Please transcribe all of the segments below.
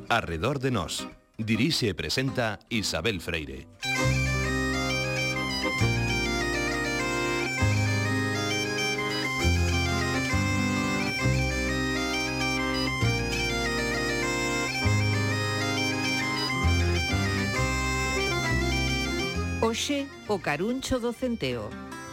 Arredor de Nós. Dirixe e presenta Isabel Freire. Hoxe, o caruncho do centeo.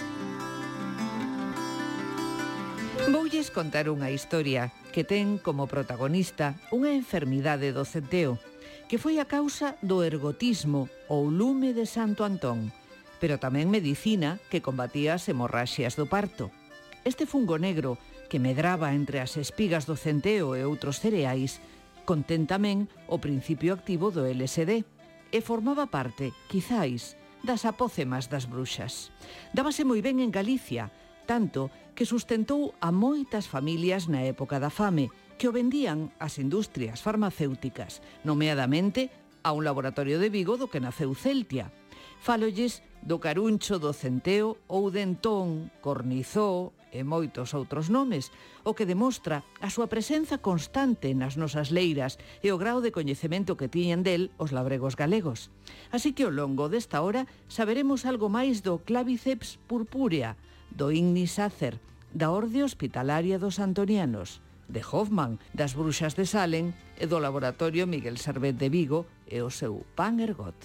Voulles contar unha historia que ten como protagonista unha enfermidade do centeo, que foi a causa do ergotismo ou lume de Santo Antón, pero tamén medicina que combatía as hemorraxias do parto. Este fungo negro, que medraba entre as espigas do centeo e outros cereais, contén tamén o principio activo do LSD e formaba parte, quizáis, das apócemas das bruxas. Dábase moi ben en Galicia, tanto que sustentou a moitas familias na época da fame, que o vendían ás industrias farmacéuticas, nomeadamente a un laboratorio de Vigo do que naceu Celtia. Fálolles do caruncho do centeo ou dentón, cornizó e moitos outros nomes, o que demostra a súa presenza constante nas nosas leiras e o grao de coñecemento que tiñan del os labregos galegos. Así que ao longo desta hora saberemos algo máis do Claviceps purpúrea, do Ignis Acer, da Orde Hospitalaria dos Antonianos, de Hoffman, das Bruxas de Salem e do Laboratorio Miguel Servet de Vigo e o seu pan ergot.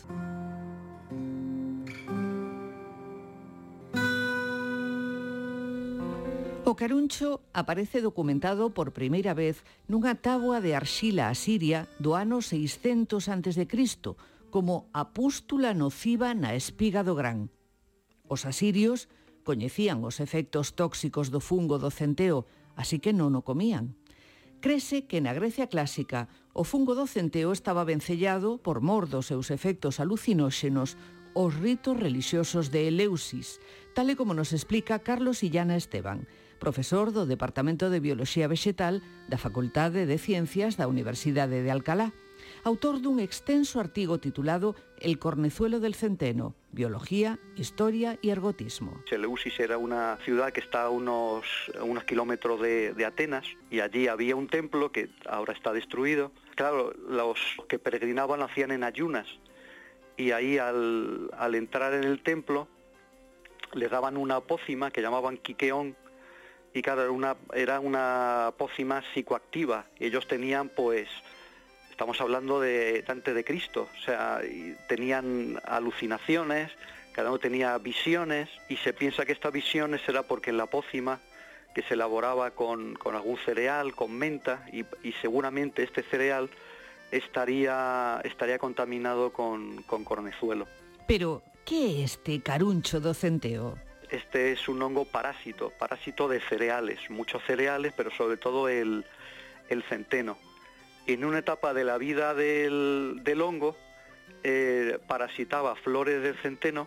O caruncho aparece documentado por primeira vez nunha táboa de arxila asiria do ano 600 a.C., como a pústula nociva na espiga do gran. Os asirios coñecían os efectos tóxicos do fungo do centeo, así que non o comían. Crese que na Grecia clásica o fungo do centeo estaba vencellado, por mor dos seus efectos alucinóxenos, os ritos relixiosos de Eleusis, tal e como nos explica Carlos Illana Esteban, profesor do Departamento de Bioloxía Vexetal da Facultade de Ciencias da Universidade de Alcalá, autor dun extenso artigo titulado El cornezuelo del centeno, biología, historia y ergotismo. Eleusis era una ciudad que está a unos kilómetros de Atenas, y allí había un templo que ahora está destruido. Claro, los que peregrinaban lo hacían en ayunas, y ahí al entrar en el templo les daban una pócima que llamaban quiqueón, y claro, era una pócima psicoactiva. Ellos tenían, pues, estamos hablando de antes de Cristo, o sea, tenían alucinaciones, cada uno tenía visiones, y se piensa que estas visiones era porque en la pócima, que se elaboraba con algún cereal, con menta, y seguramente este cereal estaría contaminado con cornezuelo. Pero, ¿qué é este caruncho do centeo? Este es un hongo parásito de cereales, muchos cereales, pero sobre todo el centeno. En una etapa de la vida del hongo, parasitaba flores del centeno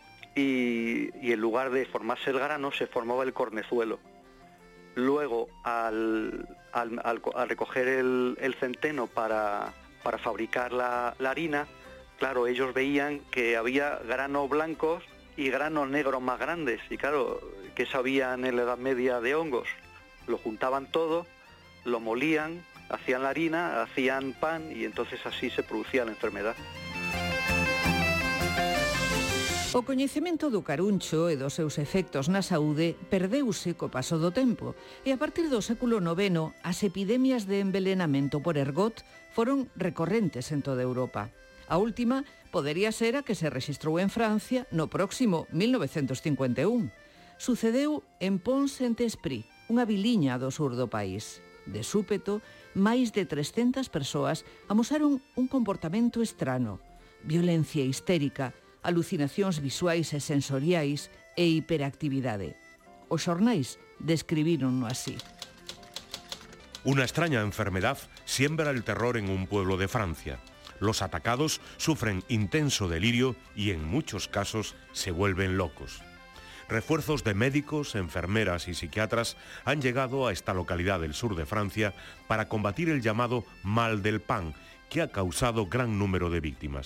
y en lugar de formarse el grano, se formaba el cornezuelo. Luego, al recoger el centeno para fabricar la harina, claro, ellos veían que había granos blancos y granos negros más grandes, y claro, ¿qué sabían en la Edad Media de hongos? Lo juntaban todo, lo molían, hacían la harina, hacían pan, y entonces así se producía la enfermedad. O coñecemento do caruncho e dos seus efectos na saúde perdeuse co paso do tempo, e a partir do século IX as epidemias de envelenamento por ergot foron recorrentes en toda Europa. A última podería ser a que se rexistrou en Francia no próximo 1951. Sucedeu en Pont-Saint-Esprit, unha viliña do sur do país. De súpeto, máis de 300 persoas amosaron un comportamento estrano, violencia histérica, alucinacións visuais e sensoriais e hiperactividade. Os xornais describíronno así. Una extraña enfermedad siembra el terror en un pueblo de Francia. Los atacados sufren intenso delirio y en muchos casos se vuelven locos. Refuerzos de médicos, enfermeras y psiquiatras han llegado a esta localidad del sur de Francia para combatir el llamado mal del pan, que ha causado gran número de víctimas.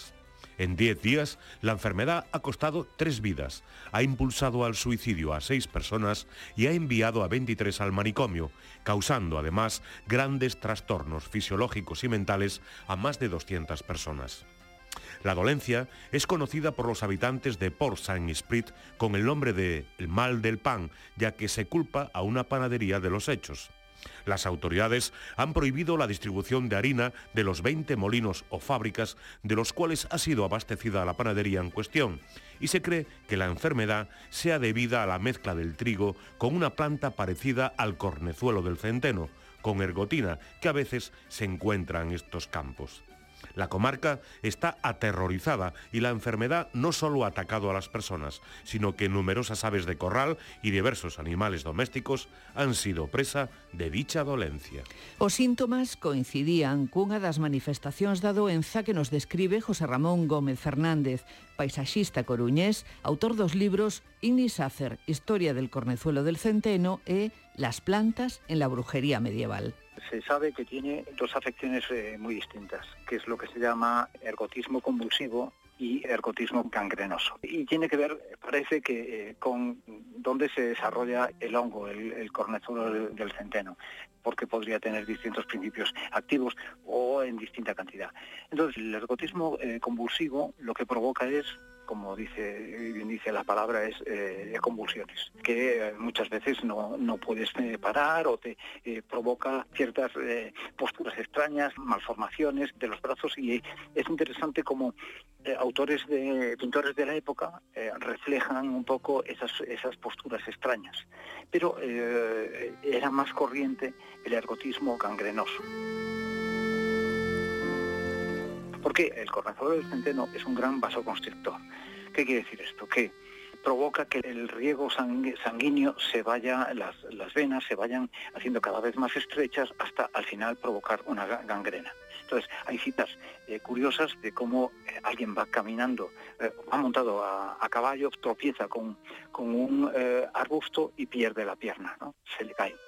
En 10 días, la enfermedad ha costado 3 vidas, ha impulsado al suicidio a 6 personas y ha enviado a 23 al manicomio, causando además grandes trastornos fisiológicos y mentales a más de 200 personas. La dolencia es conocida por los habitantes de Port-Saint-Esprit con el nombre de el mal del pan, ya que se culpa a una panadería de los hechos. Las autoridades han prohibido la distribución de harina de los 20 molinos o fábricas de los cuales ha sido abastecida la panadería en cuestión, y se cree que la enfermedad sea debida a la mezcla del trigo con una planta parecida al cornezuelo del centeno, con ergotina, que a veces se encuentra en estos campos. La comarca está aterrorizada y la enfermedad no solo ha atacado a las personas, sino que numerosas aves de corral y diversos animales domésticos han sido presa de dicha dolencia. Os síntomas coincidían cunha das manifestacións da doenza que nos describe José Ramón Gómez Fernández, paisaxista coruñés, autor dos libros Ignis Acer, Historia del cornezuelo del centeno e Las plantas en la brujería medieval. Se sabe que tiene dos afecciones muy distintas, que es lo que se llama ergotismo convulsivo y ergotismo gangrenoso. Y tiene que ver, parece que, con dónde se desarrolla el hongo, el cornezuelo del centeno, porque podría tener distintos principios activos o en distinta cantidad. Entonces, el ergotismo convulsivo lo que provoca es, como bien dice la palabra, es convulsiones, que muchas veces no puedes parar o te provoca ciertas posturas extrañas, malformaciones de los brazos, y es interesante cómo pintores de la época reflejan un poco esas posturas extrañas, pero era más corriente el ergotismo gangrenoso. Porque el cornezuelo del centeno es un gran vasoconstrictor. ¿Qué quiere decir esto? Que provoca que el riego sanguíneo las venas se vayan haciendo cada vez más estrechas hasta al final provocar una gangrena. Entonces, hay citas curiosas de cómo alguien va caminando, va montado a caballo, tropieza con un arbusto y pierde la pierna, ¿no? Se le cae.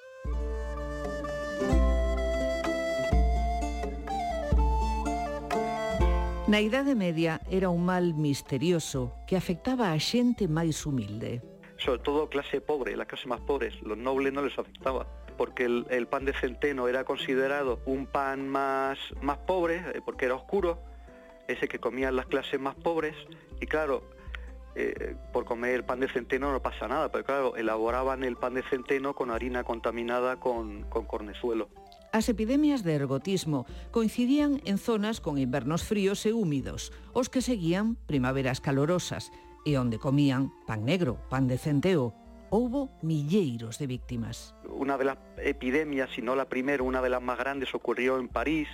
Na Idade Media era un mal misterioso que afectaba a xente máis humilde. Sobre todo clase pobre, las clases más pobres, los nobles no les afectaba, porque el pan de centeno era considerado un pan más pobre, porque era oscuro, ese que comían las clases más pobres, y claro, por comer pan de centeno no pasa nada, pero claro, elaboraban el pan de centeno con harina contaminada con cornezuelo. As epidemias de ergotismo coincidían en zonas con invernos fríos e húmidos, os que seguían primaveras calorosas, e onde comían pan negro, pan de centeo. Houbo milleiros de víctimas. Una de las epidemias, si no la primera, una de las más grandes, ocurrió en París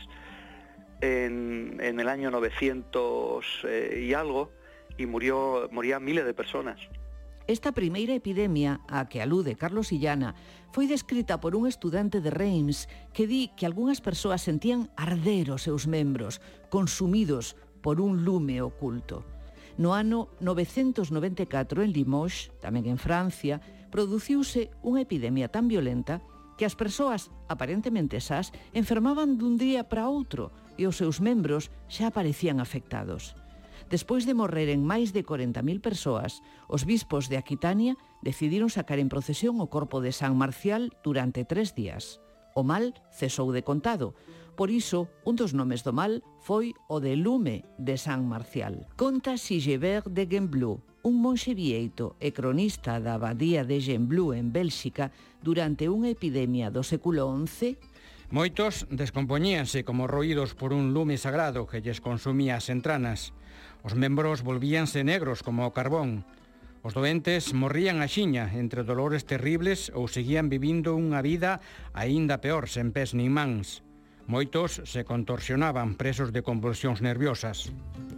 en el año 900 y algo, y morían miles de personas. Esta primeira epidemia a que alude Carlos Illana foi descrita por un estudante de Reims que di que algunhas persoas sentían arder os seus membros, consumidos por un lume oculto. No ano 994 en Limoges, tamén en Francia, produciuse unha epidemia tan violenta que as persoas aparentemente sás enfermaban dun día para outro e os seus membros xa aparecían afectados. Despois de morreren máis de 40.000 persoas, os bispos de Aquitania decidiron sacar en procesión o corpo de San Marcial durante 3 días. O mal cesou de contado. Por iso, un dos nomes do mal foi o de lume de San Marcial. Conta Sigebert de Gembloux, un monxe vieito e cronista da abadía de Gembloux en Bélxica durante unha epidemia do século XI. Moitos descompoñíanse como roídos por un lume sagrado que lles consumía as entranas. Os membros volvíanse negros como o carbón. Os doentes morrían axiña entre dolores terribles ou seguían vivindo unha vida aínda peor, sen pés nin mans. Moitos se contorsionaban presos de convulsións nerviosas.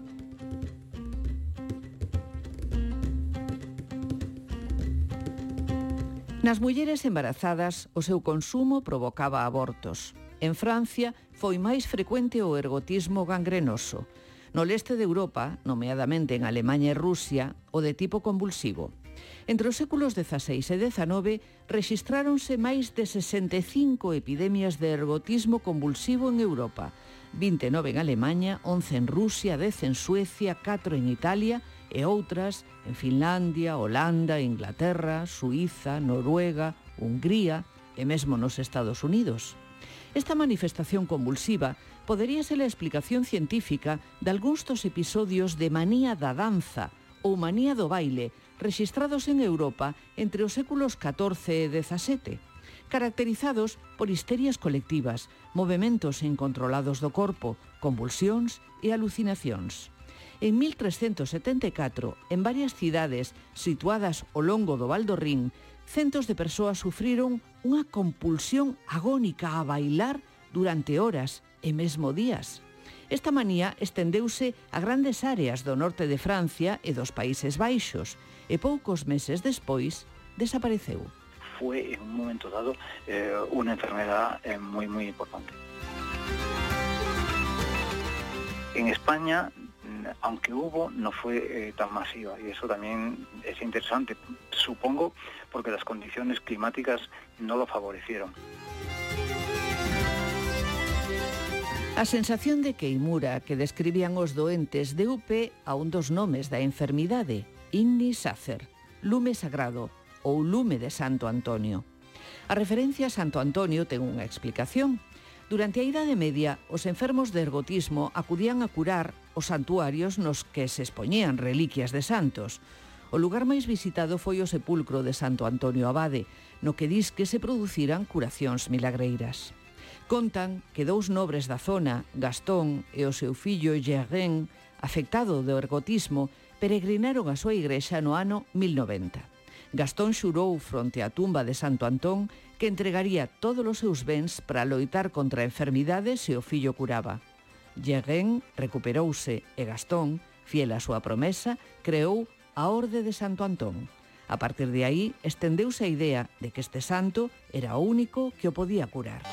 Nas mulleres embarazadas, o seu consumo provocaba abortos. En Francia, foi máis frecuente o ergotismo gangrenoso. No leste de Europa, nomeadamente en Alemanha e Rusia, o de tipo convulsivo. Entre os séculos XVI e XIX rexistráronse máis de 65 epidemias de ergotismo convulsivo en Europa, 29 en Alemanha, 11 en Rusia, 10 en Suecia, 4 en Italia e outras en Finlandia, Holanda, Inglaterra, Suíza, Noruega, Hungría e mesmo nos Estados Unidos. Esta manifestación convulsiva podería ser a explicación científica de algúns dos episodios de manía da danza ou manía do baile rexistrados en Europa entre os séculos XIV e XVII, caracterizados por histerias colectivas, movementos incontrolados do corpo, convulsións e alucinacións. En 1374, en varias cidades situadas ao longo do Val do Rin, centos de persoas sufriron unha compulsión agónica a bailar durante horas e mesmo días. Esta manía estendeuse a grandes áreas do norte de Francia e dos Países Baixos e poucos meses despois desapareceu. Fue en un momento dado una enfermedad muy importante. En España, aunque hubo, no fue tan masiva, y eso también es interesante, supongo, porque las condiciones climáticas no lo favorecieron. A sensación de queimura que describían os doentes deu pé a un dos nomes da enfermidade, Igni Sacer, lume sagrado ou lume de Santo Antonio. A referencia a Santo Antonio ten unha explicación. Durante a Idade Media, os enfermos de ergotismo acudían a curar os santuarios nos que se expoñían reliquias de santos. O lugar máis visitado foi o sepulcro de Santo Antonio Abade, no que dis que se produciran curacións milagreiras. Contan que dous nobres da zona, Gastón e o seu fillo Gerren, afectado do ergotismo, peregrinaron a súa igrexa no ano 1090. Gastón xurou fronte á tumba de Santo Antón que entregaría todos os seus bens para loitar contra a enfermidade se o fillo curaba. Gerren recuperouse e Gastón, fiel á súa promesa, creou a Orde de Santo Antón. A partir de aí, estendeuse a idea de que este santo era o único que o podía curar.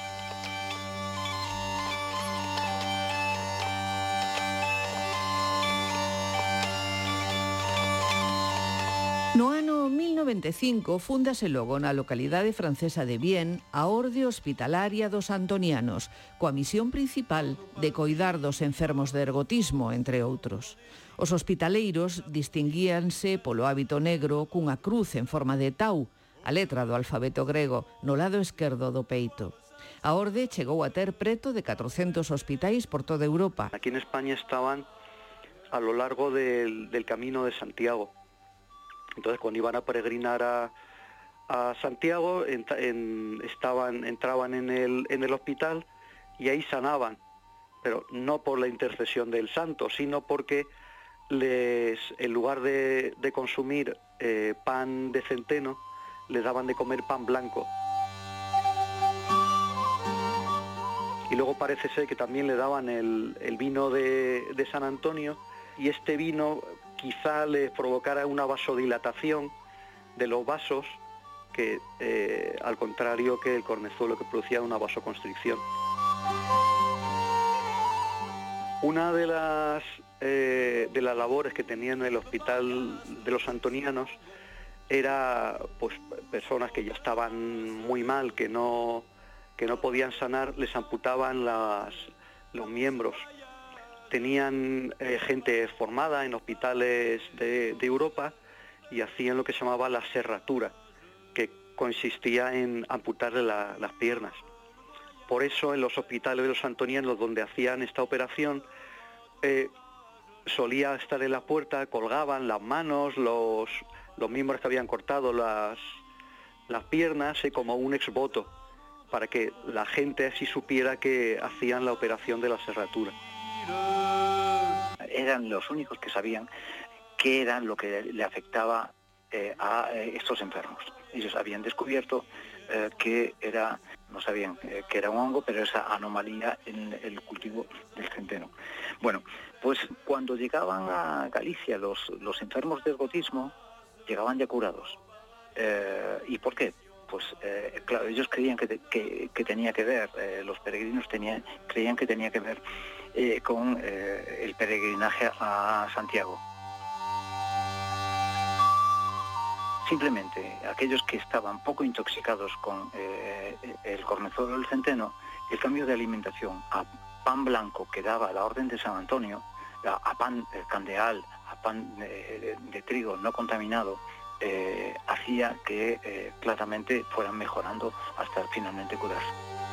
No ano 1095 fúndase logo na localidade francesa de Vienne a Orde Hospitalaria dos Antonianos, coa misión principal de coidar dos enfermos de ergotismo, entre outros. Os hospitaleiros distinguíanse polo hábito negro cunha cruz en forma de tau, a letra do alfabeto grego, no lado esquerdo do peito. A orde chegou a ter preto de 400 hospitais por toda Europa. Aquí en España estaban a lo largo del Camino de Santiago. Entonces, cuando iban a peregrinar a Santiago, entraban en el hospital y ahí sanaban, pero no por la intercesión del santo, sino porque en lugar de consumir pan de centeno, les daban de comer pan blanco. Y luego parece ser que también le daban el vino de San Antonio, y este vino quizá les provocara una vasodilatación de los vasos, que al contrario que el cornezuelo, que producía una vasoconstricción. Una de las labores que tenían en el hospital de los antonianos era, pues, personas que ya estaban muy mal, que no podían sanar, les amputaban los miembros. Tenían gente formada en hospitales de Europa y hacían lo que se llamaba la serratura, que consistía en amputarle las piernas. Por eso en los hospitales de los antonianos, donde hacían esta operación, solía estar en la puerta, colgaban las manos, los miembros que habían cortado las piernas, como un ex voto, para que la gente así supiera que hacían la operación de la serratura. Eran los únicos que sabían qué era lo que le afectaba a estos enfermos. Ellos habían descubierto que era, no sabían que era un hongo, pero esa anomalía en el cultivo del centeno. Bueno, pues cuando llegaban a Galicia los enfermos de ergotismo, llegaban ya curados. ¿Y por qué? Pues claro, ellos creían que tenía que ver, los peregrinos creían que tenía que ver con el peregrinaje a Santiago. Simplemente aquellos que estaban poco intoxicados con el cornezuelo del centeno, el cambio de alimentación a pan blanco que daba la Orden de San Antonio, a pan candeal, a pan de trigo no contaminado, hacía que claramente fueran mejorando hasta finalmente curarse.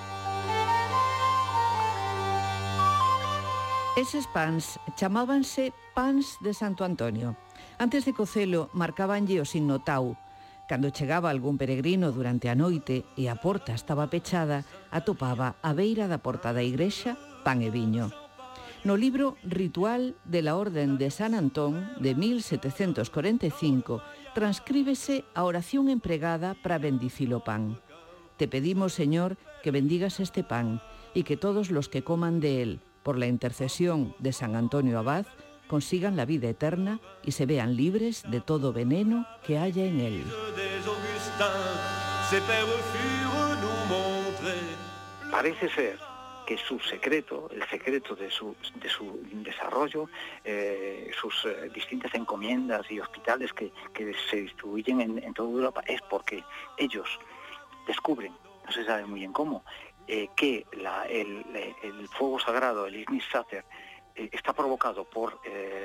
Eses pans chamábanse pans de Santo Antonio. Antes de cocelo, marcabanlle o signo tau. Cando chegaba algún peregrino durante a noite e a porta estaba pechada, atopaba á beira da porta da igrexa pan e viño. No libro Ritual de la Orden de San Antón, de 1745, transcríbese a oración empregada para bendicir o pan. Te pedimos, Señor, que bendigas este pan y que todos los que coman de él, por la intercesión de San Antonio Abad, consigan la vida eterna y se vean libres de todo veneno que haya en él. Parece ser que su secreto, el secreto de su desarrollo, sus distintas encomiendas y hospitales que se distribuyen en toda Europa, es porque ellos descubren, no se sabe muy bien cómo, que el fuego sagrado, el Ignis Sacer, está provocado por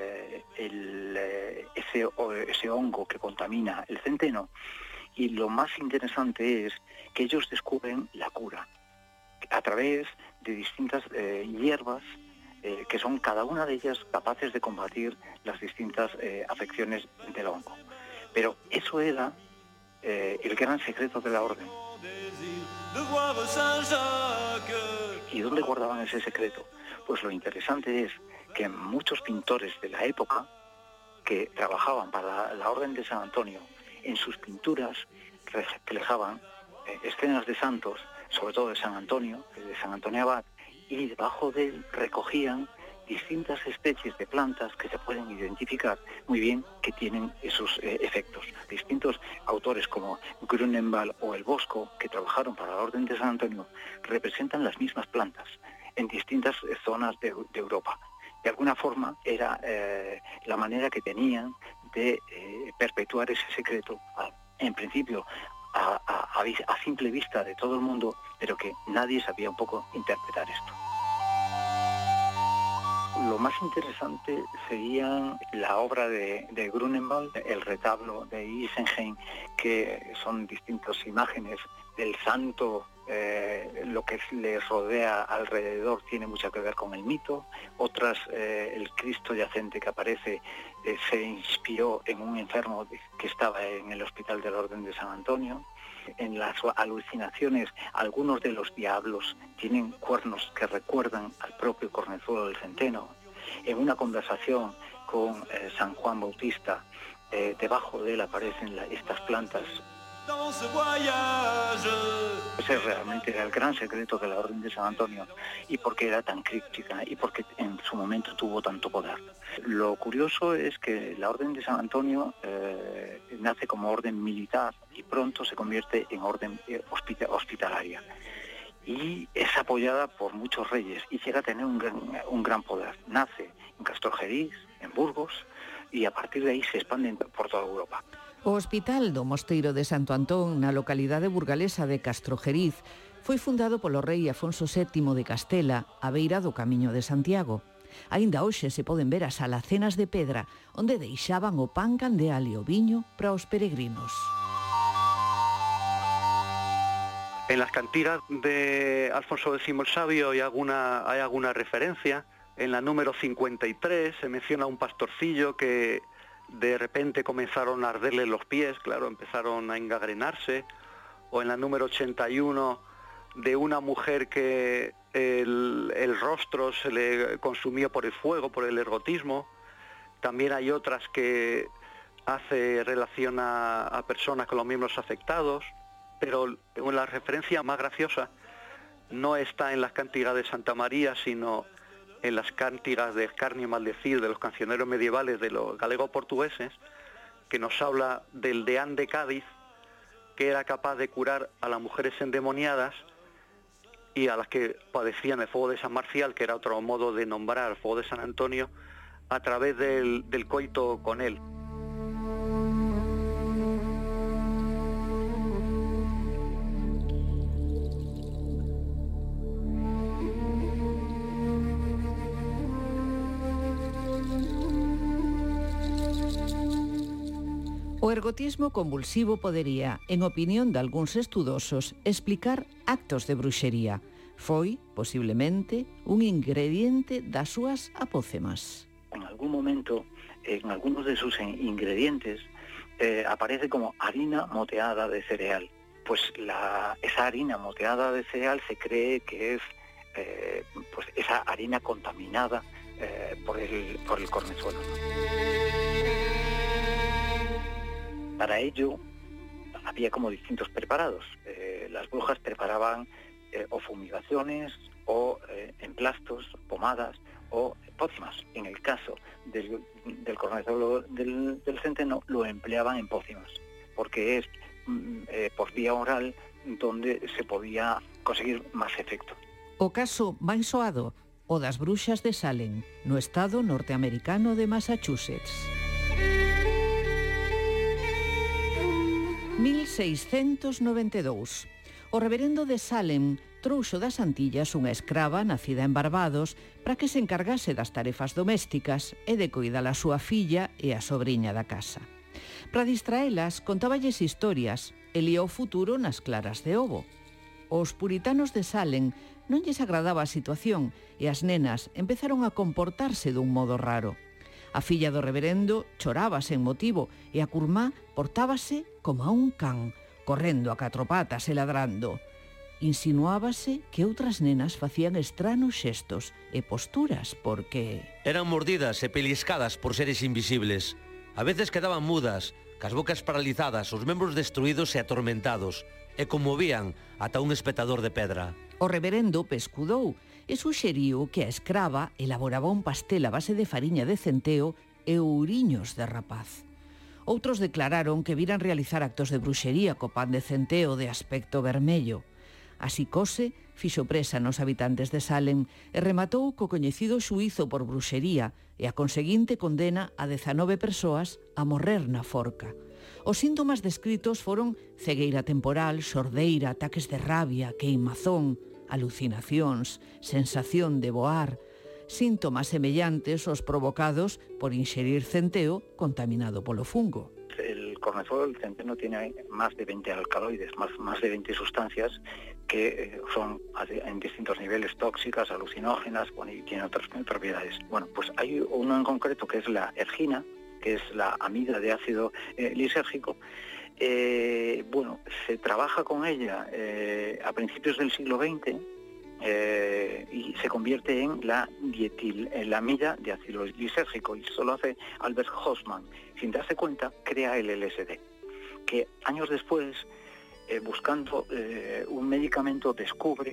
ese hongo que contamina el centeno, y lo más interesante es que ellos descubren la cura a través de distintas hierbas que son cada una de ellas capaces de combatir las distintas afecciones del hongo. Pero eso era el gran secreto de la orden. ¿Y dónde guardaban ese secreto? Pues lo interesante es que muchos pintores de la época que trabajaban para la Orden de San Antonio, en sus pinturas reflejaban escenas de santos, sobre todo de San Antonio Abad, y debajo de él recogían distintas especies de plantas que se pueden identificar muy bien que tienen esos efectos. Distintos autores como Grunenwald o el Bosco, que trabajaron para la Orden de San Antonio, representan las mismas plantas en distintas zonas de Europa. De alguna forma era la manera que tenían de perpetuar ese secreto, en principio a simple vista de todo el mundo, pero que nadie sabía un poco interpretar esto. Lo más interesante sería la obra de Grunenwald, el retablo de Isenheim, que son distintas imágenes del santo. Lo que les rodea alrededor tiene mucho que ver con el mito. Otras, el Cristo yacente que aparece se inspiró en un enfermo que estaba en el hospital de la Orden de San Antonio. En las alucinaciones, algunos de los diablos tienen cuernos que recuerdan al propio cornezuelo del centeno. En una conversación con San Juan Bautista, debajo de él aparecen estas plantas. Ese realmente era el gran secreto de la Orden de San Antonio, y porque era tan críptica y porque en su momento tuvo tanto poder. Lo curioso es que la Orden de San Antonio nace como orden militar y pronto se convierte en orden hospitalaria, y es apoyada por muchos reyes y llega a tener un gran poder. Nace en Castrojeriz, en Burgos, y a partir de ahí se expande por toda Europa. O Hospital do Mosteiro de Santo Antón, na localidade burgalesa de Castrojeriz, foi fundado polo rei Afonso VII de Castela, á beira do Camiño de Santiago. Aínda hoxe se poden ver as alacenas de pedra, onde deixaban o pan candeal e o viño para os peregrinos. En las cantigas de Alfonso X el Sabio hay alguna referencia. En la número 53 se menciona un pastorcillo que de repente comenzaron a arderle los pies, claro, empezaron a engangrenarse. O en la número 81 de una mujer que el rostro se le consumió por el fuego, por el ergotismo. También hay otras que hace relación a personas con los miembros afectados, pero la referencia más graciosa no está en las cántigas de Santa María, sino en las cántigas de escarnio y maldecir de los cancioneros medievales de los galegos portugueses, que nos habla del deán de Cádiz, que era capaz de curar a las mujeres endemoniadas y a las que padecían el fuego de San Marcial, que era otro modo de nombrar el fuego de San Antonio, a través del coito con él. O ergotismo convulsivo podería, en opinión de algúns estudosos, explicar actos de bruxería. Foi, posiblemente, un ingrediente das súas apócemas. En algún momento, en algunos de sus ingredientes, aparece como harina moteada de cereal. Pues esa harina moteada de cereal se cree que es pues esa harina contaminada por el cornezuelo, ¿no? Para ello había como distintos preparados. Las brujas preparaban o fumigaciones o emplastos, pomadas o pócimas. En el caso del cornezuelo del centeno lo empleaban en pócimas, porque es por vía oral donde se podía conseguir más efecto. O caso máis soado, o das bruxas de Salem, no estado norteamericano de Massachusetts. 1692. O reverendo de Salem trouxo das Antillas unha escrava nacida en Barbados para que se encargase das tarefas domésticas e de coidar a súa filla e a sobriña da casa. Para distraelas, contáballes historias e lía o futuro nas claras de ovo. Os puritanos de Salem non lles agradaba a situación e as nenas empezaron a comportarse dun modo raro. A filla do reverendo choraba sen motivo e a curmá portábase como a un can, correndo a catro patas e ladrando. Insinuábase que outras nenas facían estranos xestos e posturas porque... Eran mordidas e peliscadas por seres invisibles. A veces quedaban mudas, cas bocas paralizadas, os membros destruídos e atormentados, e conmovían ata un espectador de pedra. O reverendo pescudou e suxeriu que a escrava elaboraba un pastel a base de fariña de centeo e ouriños de rapaz. Outros declararon que viran realizar actos de bruxería co pan de centeo de aspecto vermello. A psicose fixo presa nos habitantes de Salem e rematou co coñecido xuízo por bruxería e a conseguinte condena a 19 persoas a morrer na forca. Os síntomas descritos foron cegueira temporal, sordeira, ataques de rabia, queimazón, alucinacións, sensación de voar, síntomas semellantes aos provocados por inxerir centeo contaminado polo fungo. El cornezuelo del centeno tiene más de 20 alcaloides, más de 20 sustancias que son en distintos niveles tóxicas, alucinógenas, bueno, y tiene otras propiedades. Bueno, pues hay uno en concreto que es la ergina, que es la amida de ácido lisérgico. Bueno, se trabaja con ella a principios del siglo XX y se convierte en la amida de ácido lisérgico, y eso lo hace Albert Hofmann. Sin darse cuenta, crea el LSD, que años después, buscando un medicamento, descubre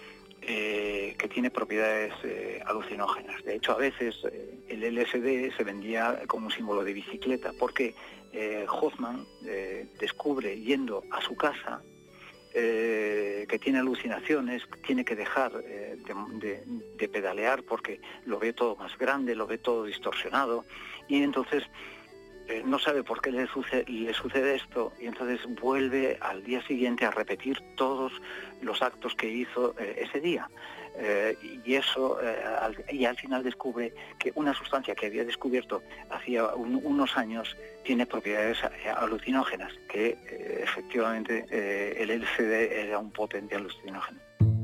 que tiene propiedades alucinógenas. De hecho, a veces el LSD se vendía como un símbolo de bicicleta, porque Hofmann descubre, yendo a su casa, que tiene alucinaciones, tiene que dejar de pedalear porque lo ve todo más grande, lo ve todo distorsionado, y entonces no sabe por qué le sucede esto, y entonces vuelve al día siguiente a repetir todos los actos que hizo ese día. Y eso, y al final descubre que una sustancia que había descubierto hacía unos años tiene propiedades alucinógenas, que efectivamente el LSD era un potente alucinógeno.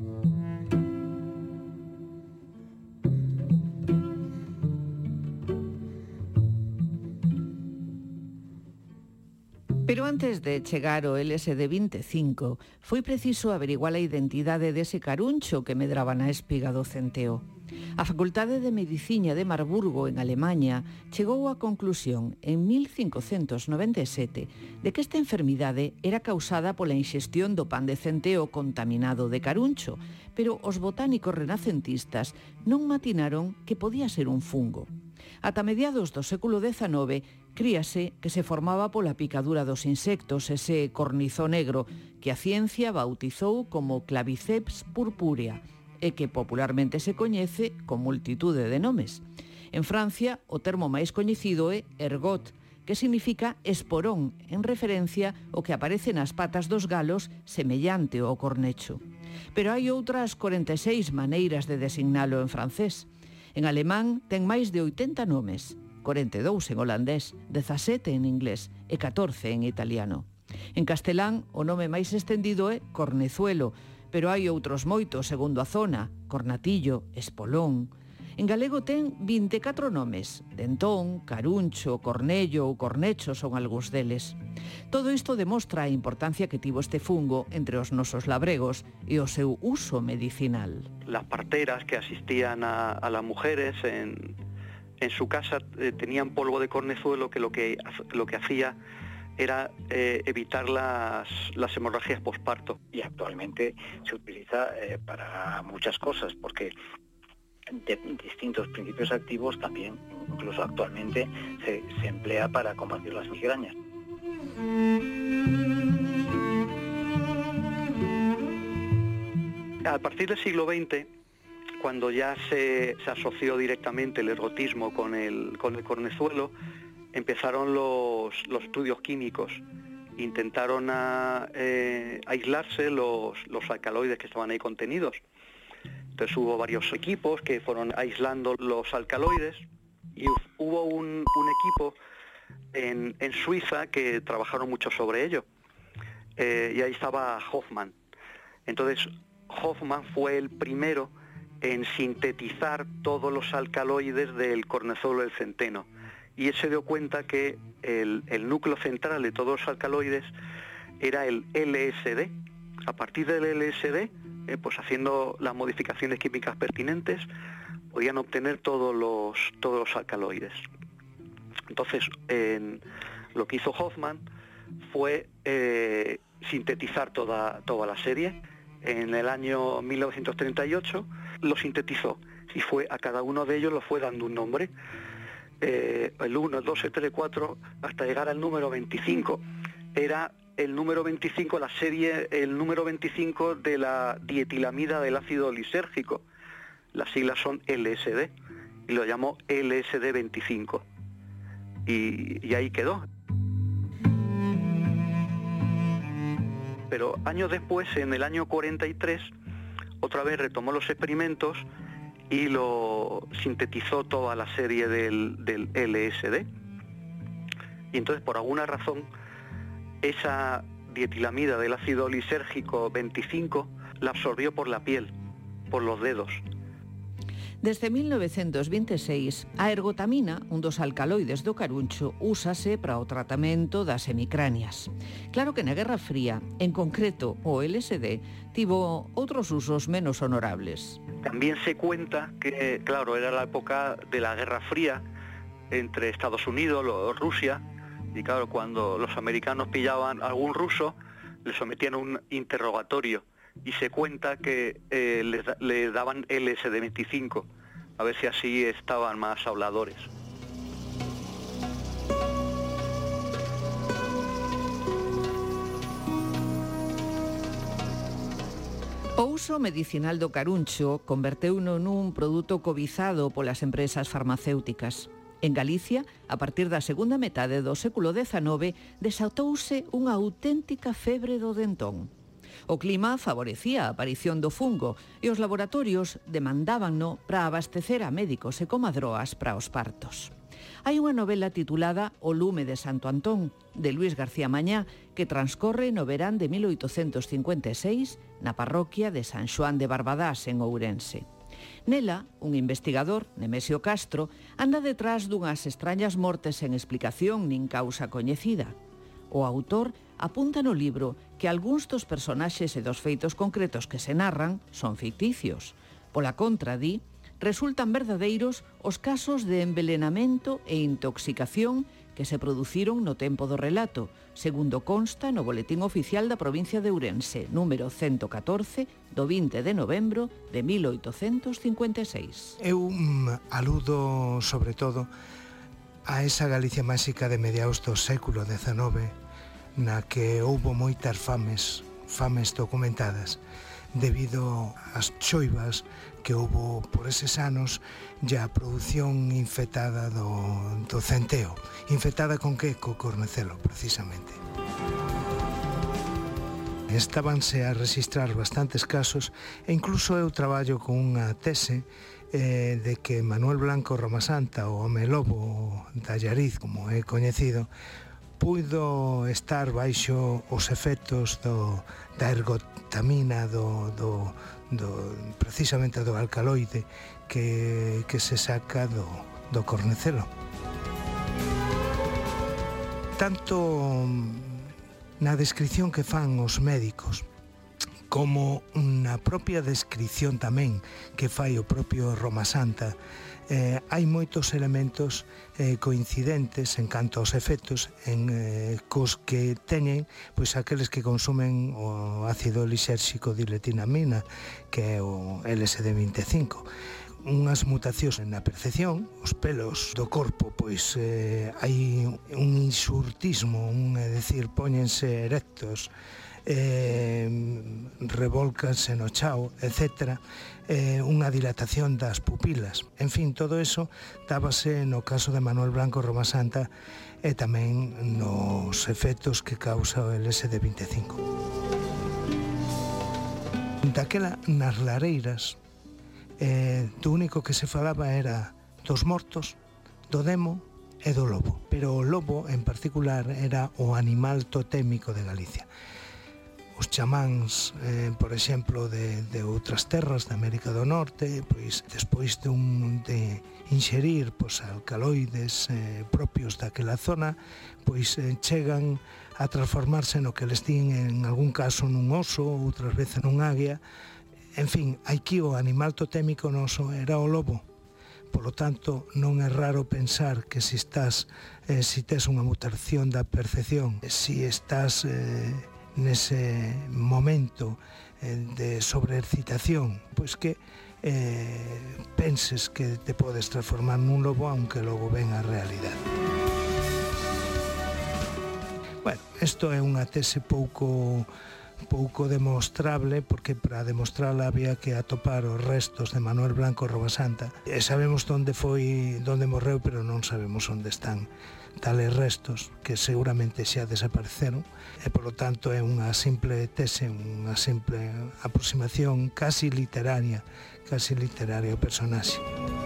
Pero antes de chegar ao LSD 25, foi preciso averiguar a identidade dese caruncho que medraba na espiga do centeo. A Facultade de Medicina de Marburgo, en Alemanha, chegou á conclusión, en 1597, de que esta enfermidade era causada pola inxestión do pan de centeo contaminado de caruncho, pero os botánicos renacentistas non matinaron que podía ser un fungo. Ata mediados do século XIX, críase que se formaba pola picadura dos insectos, ese cornizo negro que a ciencia bautizou como Claviceps purpúrea e que popularmente se coñece con multitude de nomes. En Francia, o termo máis coñecido é ergot, que significa esporón, en referencia ao que aparece nas patas dos galos semellante ao cornecho. Pero hai outras 46 maneiras de designalo en francés. En alemán ten máis de 80 nomes. 42 en holandés, 17 en inglés e 14 en italiano. En castelán, o nome máis estendido é cornezuelo, pero hai outros moitos segundo a zona: cornatillo, espolón. En galego ten 24 nomes: dentón, caruncho, cornello ou cornecho son algúns deles. Todo isto demostra a importancia que tivo este fungo entre os nosos labregos e o seu uso medicinal. Las parteras que asistían a las mujeres en su casa tenían polvo de cornezuelo que lo que hacía era evitar las hemorragias posparto. Y actualmente se utiliza para muchas cosas, porque de distintos principios activos también, incluso actualmente, se emplea para combatir las migrañas. A partir del siglo XX, cuando ya se asoció directamente el ergotismo con el cornezuelo, empezaron los estudios químicos. Intentaron aislarse los alcaloides que estaban ahí contenidos. Entonces hubo varios equipos que fueron aislando los alcaloides y hubo un equipo en Suiza que trabajaron mucho sobre ello. Y ahí estaba Hoffmann. Entonces Hoffmann fue el primero en sintetizar todos los alcaloides del cornezuelo del centeno. Y él se dio cuenta que el núcleo central de todos los alcaloides era el LSD. A partir del LSD, pues haciendo las modificaciones químicas pertinentes, podían obtener todos los alcaloides. Entonces, lo que hizo Hoffmann fue sintetizar toda la serie. En el año 1938 lo sintetizó y a cada uno de ellos lo fue dando un nombre. El 1, el 2, el 3, el 4, hasta llegar al número 25. Era el número 25, la serie, el número 25 de la dietilamida del ácido lisérgico. Las siglas son LSD y lo llamó LSD 25. Y ahí quedó. Pero años después, en el año 43, otra vez retomó los experimentos y lo sintetizó toda la serie del LSD. Y entonces, por alguna razón, esa dietilamida del ácido lisérgico 25 la absorbió por la piel, por los dedos. Desde 1926, a ergotamina, un dos alcaloides do caruncho, úsase para o tratamento das hemicranias. Claro que na Guerra Fría, en concreto o LSD, tivo outros usos menos honorables. También se cuenta que, claro, era la época de la Guerra Fría entre Estados Unidos, Rusia, y claro, cuando los americanos pillaban a algún ruso, le sometían a un interrogatorio. Y se cuenta que le daban LSD-25, a ver si así estaban más habladores. O uso medicinal do caruncho converteuno nun produto cobizado polas empresas farmacéuticas. En Galicia, a partir da segunda metade do século XIX, desatouse unha auténtica febre do dentón. O clima favorecía a aparición do fungo e os laboratorios demandábanno para abastecer a médicos e comadroas para os partos. Hai unha novela titulada O lume de Santo Antón, de Luis García Mañá, que transcorre no verán de 1856 na parroquia de San Xoán de Barbadás, en Ourense. Nela, un investigador, Nemesio Castro, anda detrás dunhas extrañas mortes sen explicación nin causa coñecida. O autor apunta no libro que algúns dos personaxes e dos feitos concretos que se narran son ficticios. Pola contra, di, resultan verdadeiros os casos de envelenamento e intoxicación que se produciron no tempo do relato, segundo consta no Boletín Oficial da provincia de Ourense, número 114, do 20 de novembro de 1856. Eu aludo, sobre todo, a esa Galicia máxica de mediados do século XIX, na que houbo moitas fames documentadas, debido ás choivas que houbo por eses anos e a produción infectada do centeo. Infectada con que? Co cornecelo, precisamente. Estábanse a registrar bastantes casos e incluso eu traballo con unha tese de que Manuel Blanco Romasanta, o home lobo da Allariz, como é coñecido, puido estar baixo os efectos da ergotamina, precisamente do alcaloide que se saca do cornecelo. Tanto na descripción que fan os médicos como na propia descripción tamén que fai o propio Romasanta, hai moitos elementos coincidentes en canto aos efectos cos que teñen pois aqueles que consumen o ácido lisérxico diletinamina, que é o LSD-25. Unhas mutacións na percepción, os pelos do corpo, pois hai un insurtismo, é dicir, póñense erectos, revolcanse no chao, etc., unha dilatación das pupilas. En fin, todo eso dábase no caso de Manuel Blanco Romasanta e tamén nos efectos que causa o LSD-25. Daquela, nas lareiras, do único que se falaba era dos mortos, do demo e do lobo. Pero o lobo, en particular, era o animal totémico de Galicia. Os chamáns, por exemplo, de outras terras de América do Norte, pois despois de inxerir alcaloides propios daquela zona, pois chegan a transformarse no que les din en algún caso nun oso, outras veces nun águia. En fin, aquí o animal totémico noso era o lobo. Por lo tanto, non é raro pensar que si tes unha mutación da percepción, si estás nese momento de sobreexcitación, pois que penses que te podes transformar nun lobo, aunque logo ven a realidade. Bueno, isto é unha tese pouco demostrable, porque para demostrarla había que atopar os restos de Manuel Blanco Romasanta, e sabemos onde morreu, pero non sabemos onde están tales restos, que seguramente xa desapareceron, e polo tanto é unha simple tese, unha simple aproximación casi literaria ao personaxe.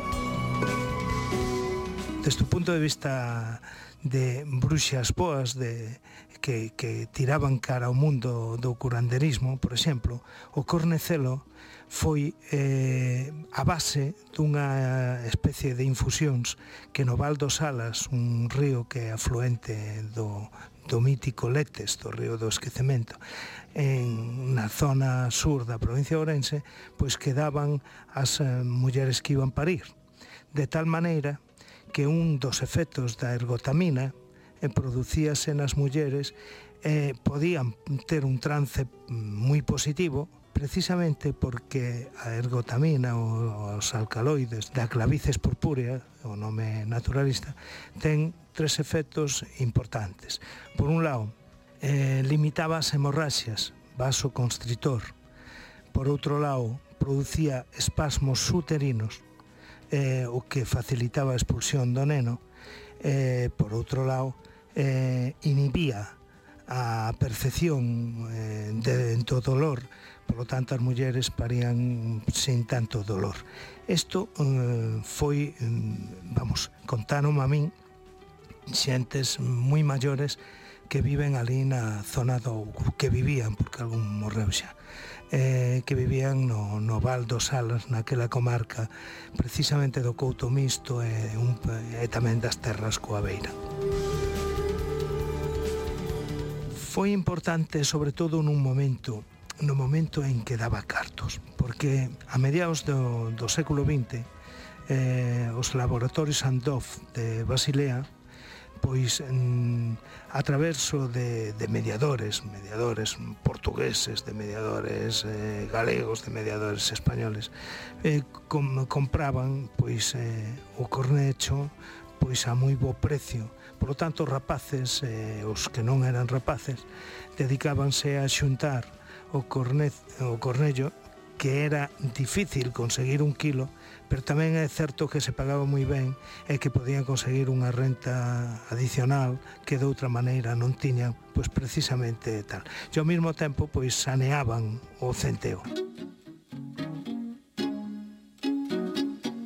Desde o punto de vista de bruxas boas que tiraban cara ao mundo do curanderismo, por exemplo, o cornecelo foi a base dunha especie de infusións que no Val dos Salas, un río que é afluente do mítico Letes, do río do Esquecemento, na zona sur da provincia de Ourense, pois quedaban as mulleres que iban parir, de tal maneira que un dos efectos da ergotamina producíase nas mulleres, podían ter un trance moi positivo, precisamente porque a ergotamina ou os alcaloides da clavices purpúrea, o nome naturalista, ten tres efectos importantes. Por un lado, limitaba as hemorraxias, vasoconstritor. Por outro lado, producía espasmos uterinos, o que facilitaba a expulsión do neno. Por outro lado, inhibía a percepción do dolor, polo tanto as mulleres parían sin tanto dolor. Isto foi, contaron a min xentes moi maiores que viven ali na zona que vivían, porque algún morreu xa, que vivían no Val dos Salas, naquela comarca precisamente do Couto Misto e tamén das terras coa beira. Foi importante, sobre todo no momento en que daba cartos, porque a mediados do século XX os laboratorios Sandoz de Basilea, pois a traverso de mediadores portugueses, de mediadores galegos, de mediadores españoles, compraban pois o cornecho pois a moi bo precio. Por lo tanto, os rapaces, os que non eran rapaces, dedicábanse a xuntar o cornello, que era difícil conseguir 1 kilo, pero tamén é certo que se pagaba moi ben e que podían conseguir unha renta adicional que de outra maneira non tiñan, pois precisamente tal. E ao mesmo tempo, pois saneaban o centeo.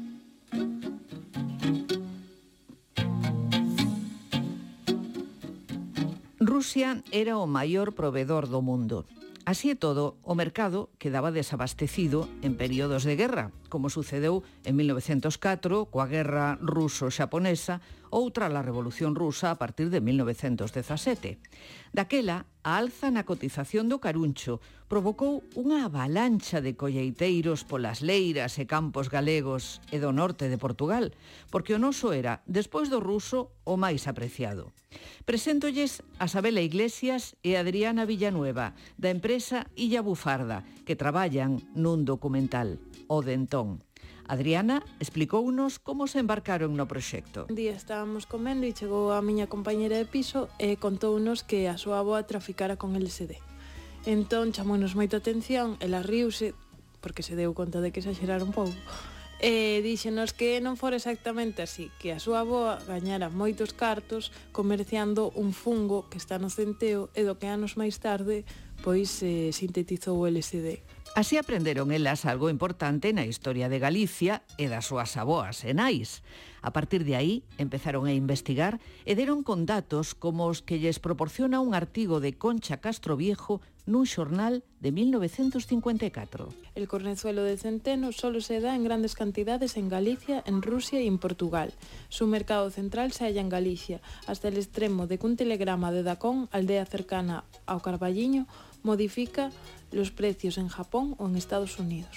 Rusia era o maior proveedor do mundo. Así e todo, o mercado quedaba desabastecido en períodos de guerra, como sucedeu en 1904 coa guerra ruso-xaponesa ou tras a Revolución Rusa a partir de 1917. Daquela, a alza na cotización do caruncho provocou unha avalancha de colleiteiros polas leiras e campos galegos e do norte de Portugal, porque o noso era, despois do ruso, o máis apreciado. Preséntolles a Sabela Iglesias e Adriana Villanueva, da empresa Illa Bufarda, que traballan nun documental, O Dentón. Adriana explicounos como se embarcaron no proxecto. Un día estábamos comendo e chegou a miña compañera de piso e contounos que a súa avoa traficara con LSD. Entón chamounos moita atención, ela riuse, porque se deu conta de que exagerara un pouco, e díxenos que non fora exactamente así, que a súa avoa gañara moitos cartos comerciando un fungo que está no centeo e do que anos máis tarde pois sintetizou o LSD. Así aprenderon elas algo importante na historia de Galicia e das súas avoas e nais. A partir de aí, empezaron a investigar e deron con datos como os que lles proporciona un artigo de Concha Castro Viejo nun xornal de 1954. El cornezuelo de centeno solo se da en grandes cantidades en Galicia, en Rusia y en Portugal. Su mercado central se halla en Galicia, hasta el extremo de que un telegrama de Dacón, aldea cercana ao Carballiño, modifica los precios en Japón o en Estados Unidos.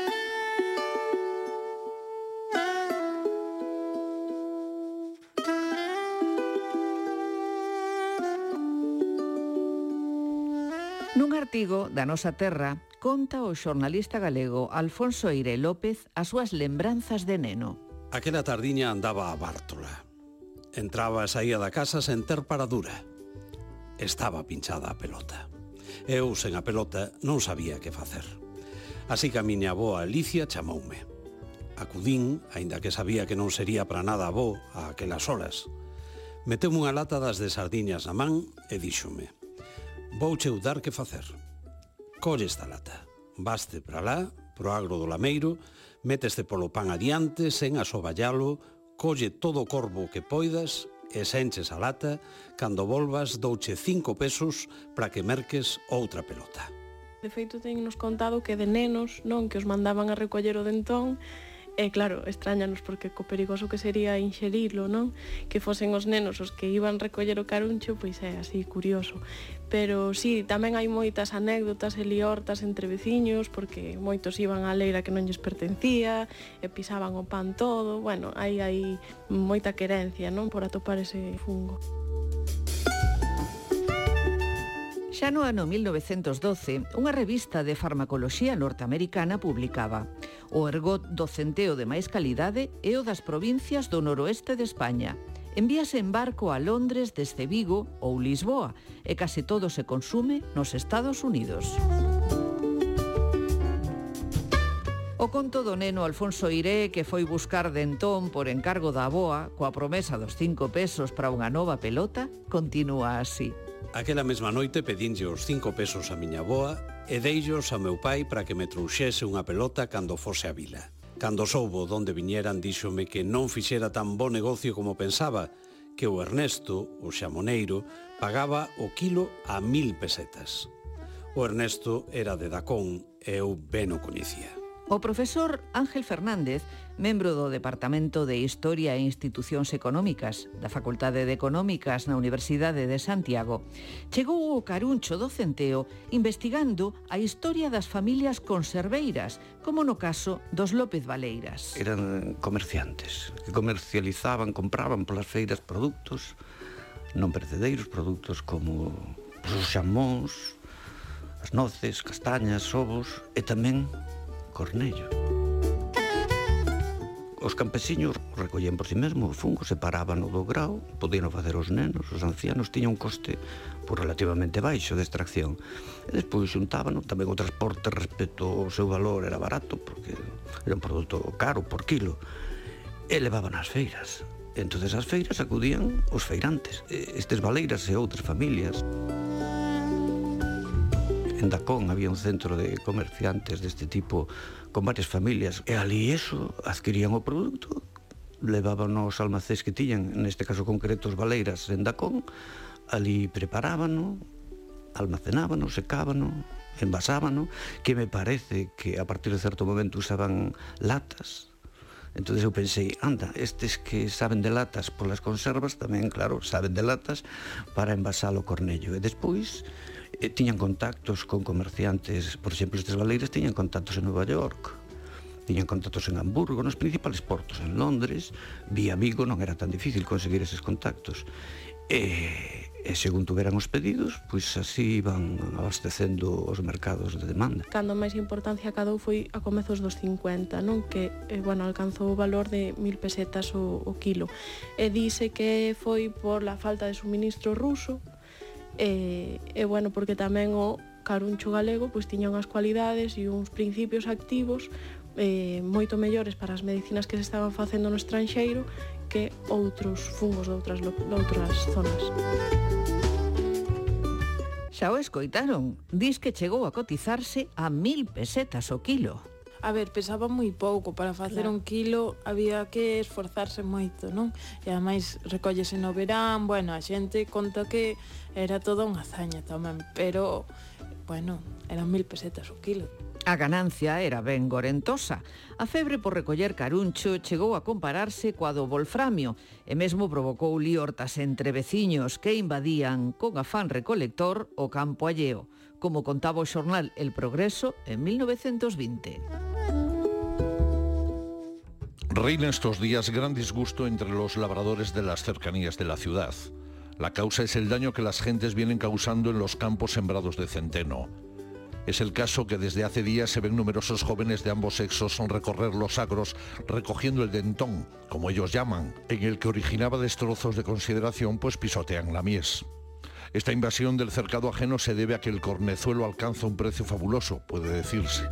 Nun artigo da Nosa Terra, conta o xornalista galego Alfonso Eire López as súas lembranzas de neno. Aquela tardiña andaba a Bártola. Entraba e saía da casa sen ter paradura. Estaba pinchada a pelota. Eu, sen a pelota, non sabía que facer. Así que a miña avoa Alicia chamoume. Acudín, aínda que sabía que non sería para nada avó a aquelas horas. Meteume unha lata das de sardiñas na man e díxome: vouche dar que facer. Colle esta lata. Vaste para lá, pro agro do Lameiro, méteste polo pan adiante, sen asoballalo, colle todo o corvo que poidas e se enches a lata, cando volvas douche 5 pesos para que merques outra pelota. De feito, teñenos contado que de nenos, non, que os mandaban a recoller o dentón, e claro, extrañanos porque co perigoso que sería inxerilo, non? Que fosen os nenos os que iban recoller o caruncho, pois é así curioso. Pero sí, tamén hai moitas anécdotas e liortas entre veciños, porque moitos iban á leira que non lles pertencía, e pisaban o pan todo. Bueno, hai moita querencia, non, por atopar ese fungo. Xa no ano 1912, unha revista de farmacoloxía norteamericana publicaba: o ergot do centeo de máis calidade é o das provincias do noroeste de España. Envíase en barco a Londres desde Vigo ou Lisboa e case todo se consume nos Estados Unidos. O conto do neno Alfonso Iré, que foi buscar dentón por encargo da avoa coa promesa dos 5 pesos para unha nova pelota, continúa así. Aquela mesma noite pedinlle os 5 pesos a miña avoa e deillos a meu pai para que me trouxese unha pelota cando fose a vila. Cando soubo donde viñeran, díxome que non fixera tan bo negocio como pensaba, que o Ernesto, o xamoneiro, pagaba o kilo a 1000 pesetas. O Ernesto era de Dacón e eu ben o coñecía. O profesor Ángel Fernández, membro do Departamento de Historia e Institucións Económicas da Facultade de Económicas na Universidade de Santiago, chegou ao caruncho do centeo investigando a historia das familias conserveiras, como no caso dos López Valeiras. Eran comerciantes que comercializaban, compraban polas feiras produtos non perecedeiros, produtos como os xamóns, as noces, castañas, ovos e tamén cornello. Os campesiños recollían por si mesmo o fungo, separaban o do grao, podían facer os nenos, os ancianos, tiña un coste relativamente baixo de extracción. E despois xuntaban, tamén o transporte respecto ao seu valor era barato, porque era un produto caro por kilo, e levaban ás feiras. E entonces ás feiras acudían os feirantes, estes valeiras e outras familias. En Dacón había un centro de comerciantes deste tipo con varias familias e ali adquirían o produto, levaban aos almacéns que tiñan, neste caso concreto os valeiras en Dacón, ali preparábano, almacenábano, secábano, envasábano, que me parece que a partir de certo momento usaban latas. Entonces eu pensei, anda, estes que saben de latas polas conservas tamén, claro, saben de latas para envasar o cornello. E despois tiñan contactos con comerciantes, por exemplo, estes baleiras tiñan contactos en Nova York, tiñan contactos en Hamburgo, nos principales portos, en Londres, vía Vigo non era tan difícil conseguir eses contactos. E según tuveran os pedidos, pois así iban abastecendo os mercados de demanda. Cando máis importancia acadou foi a comezos dos 50, non? Que, alcanzou o valor de 1000 pesetas o kilo. E dice que foi por la falta de suministro ruso, porque tamén o caruncho galego pois tiña unhas cualidades e uns principios activos moito mellores para as medicinas que se estaban facendo no estranxeiro que outros fungos de outras zonas. Xa o escoitaron, dis que chegou a cotizarse a 1000 pesetas o kilo. A ver, pesaba moi pouco, para facer un kilo había que esforzarse moito, non? E ademais recóllese no verán, a xente conta que era toda unha hazaña tamén, pero, eran 1000 pesetas o kilo. A ganancia era ben gorentosa. A febre por recoller caruncho chegou a compararse coa do wolframio e mesmo provocou liortas entre veciños que invadían con afán recolector o campo alleo, como contaba o xornal El Progreso en 1920. Reina estos días gran disgusto entre los labradores de las cercanías de la ciudad. La causa es el daño que las gentes vienen causando en los campos sembrados de centeno. Es el caso que desde hace días se ven numerosos jóvenes de ambos sexos recorrer los agros recogiendo el dentón, como ellos llaman, en el que originaba destrozos de consideración, pues pisotean la mies. Esta invasión del cercado ajeno se debe a que el cornezuelo alcanza un precio fabuloso, puede decirse.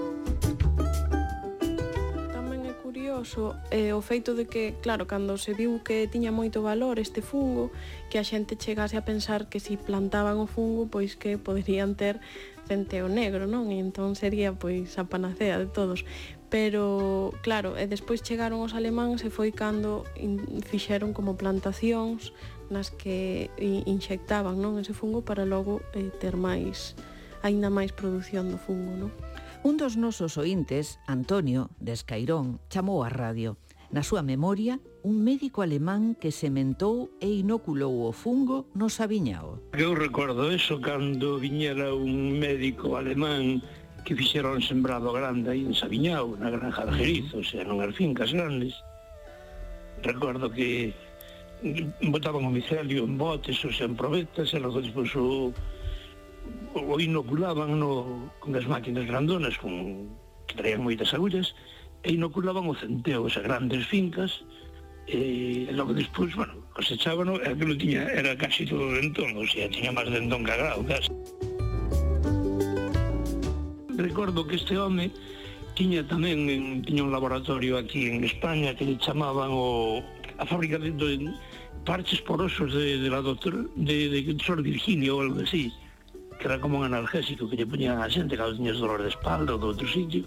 O feito de que, claro, cando se viu que tiña moito valor este fungo, que a xente chegase a pensar que si plantaban o fungo, pois que poderían ter centeo negro, non? E entón sería pois a panacea de todos. Pero, claro, e despois chegaron os alemáns e foi cando fixeron como plantacións nas que inxectaban, non, ese fungo para logo ter aínda máis produción do fungo, non? Un dos nosos oíntes, Antonio, de Escairón, chamou á radio. Na súa memoria, un médico alemán que sementou e inoculou o fungo no Sabiñao. Eu recordo eso cando viñera un médico alemán que fixera un sembrado grande aí en Sabiñao, na granja de Jeriz, o sea, nunhas fincas grandes. Recordo que botaban o micelio en botes, ou sea, en probetas, e logo despois o inoculaban con as máquinas grandonas que traían moitas agullas e inoculaban o centeo, esas grandes fincas, e logo despois, cosechaban, e aquilo era casi todo dentón, o sea, tiña máis dentón que agrado, casi. Recordo que este home tiña un laboratorio aquí en España que le chamaban a fábrica de parches porosos de Sor Virgilio ou algo así, que era como un analgésico que lle poñían a xente cando tiñas dolor de espalda ou de outro sitio.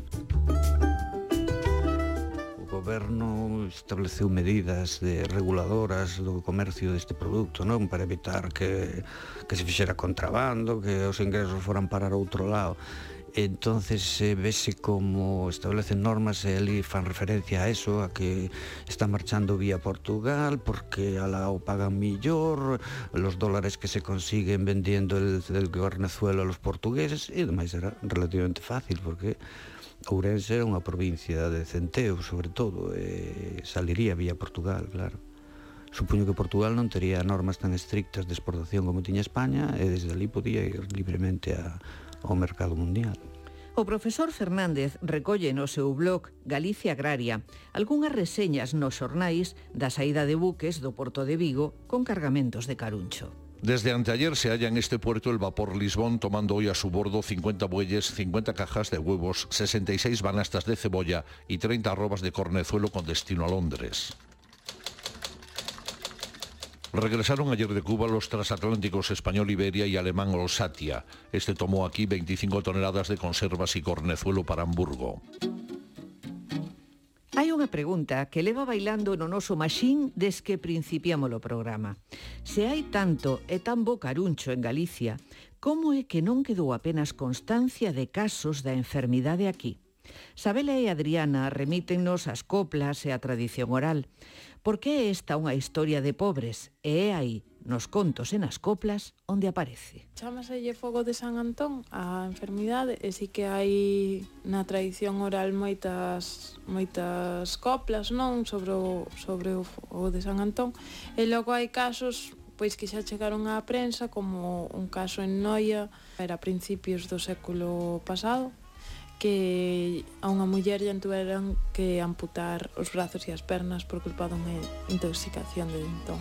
O goberno estableceu medidas reguladoras do comercio deste produto, non? Para evitar que se fixera contrabando, que os ingresos foran parar a outro lado. Entonces vese como establecen normas e ali fan referencia a eso, a que están marchando vía Portugal porque alá o pagan millor, los dólares que se consiguen vendiendo el cornezuelo a los portugueses, e demais era relativamente fácil porque Ourense era unha provincia de centeo, sobre todo, e saliría vía Portugal, claro. Supoño que Portugal non tería normas tan estrictas de exportación como tiña España e desde ali podía ir libremente ao mercado mundial. O profesor Fernández recolle no seu blog Galicia Agraria algunhas reseñas nos xornais da saída de buques do Porto de Vigo con cargamentos de caruncho. Desde anteayer se halla en este puerto el vapor Lisbón, tomando hoy a su bordo 50 bueyes, 50 cajas de huevos, 66 banastas de cebolla y 30 arrobas de cornezuelo con destino a Londres. Regresaron ayer de Cuba los transatlánticos español Iberia y alemán Olsatia. Este tomó aquí 25 toneladas de conservas y cornezuelo para Hamburgo. Hai unha pregunta que leva bailando no noso maxín des que principiamos o programa. Se hai tanto e tan bo caruncho en Galicia, como é que non quedou apenas constancia de casos da enfermidade aquí? Sabela e Adriana remítennos as coplas e a tradición oral. Por que é esta unha historia de pobres? E é aí, nos contos e nas coplas, onde aparece. Chámaselle fogo de San Antón a enfermidade e si que hai na tradición oral moitas coplas, non, sobre o fogo de San Antón. E logo hai casos pois que xa chegaron á prensa, como un caso en Noia, era a principios do século pasado, que a unha muller lle tuveran que amputar os brazos e as pernas por culpa dunha intoxicación de dentón.